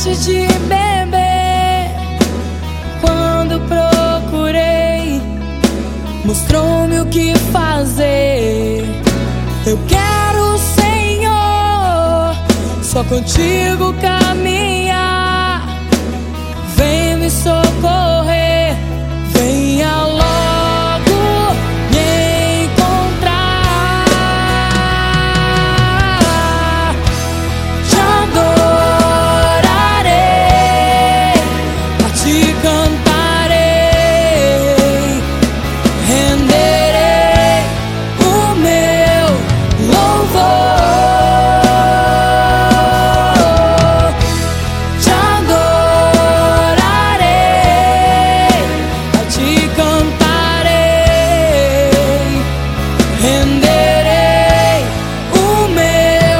paraste de beber. Quando procurei, mostrou-me o que fazer. Eu quero, Senhor, só contigo caminhar. Vem me socorrer, venha logo me encontrar. Te adorarei, a ti cantarei, renderei o meu louvor. Renderei o meu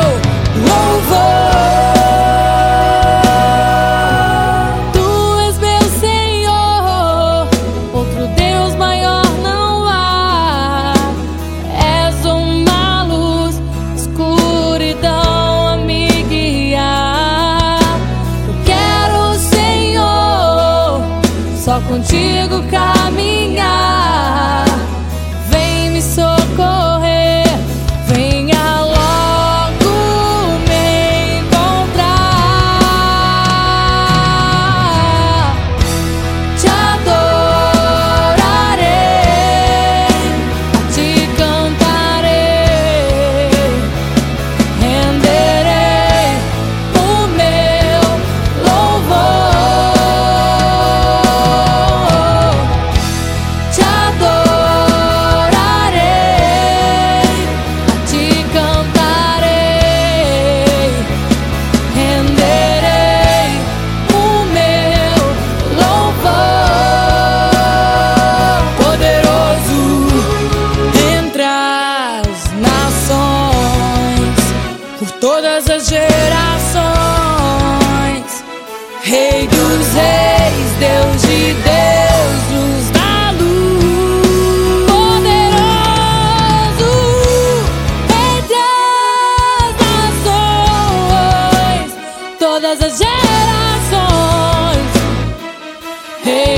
louvor. Tu és meu Senhor, outro Deus maior não há. És uma luz, escuridão a me guiar. Eu quero, Senhor, só contigo caminhar. Vem me socorrer, venha logo me encontrar. Te adorarei, a ti cantarei, renderei o meu louvor. Te adorarei, a ti cantarei, renderei o meu louvor. Poderoso entre as nações, por todas as gerações, Rei dos reis, Deus de Deus, luz da luz. Poderoso entre as nações, todas as gerações, Rei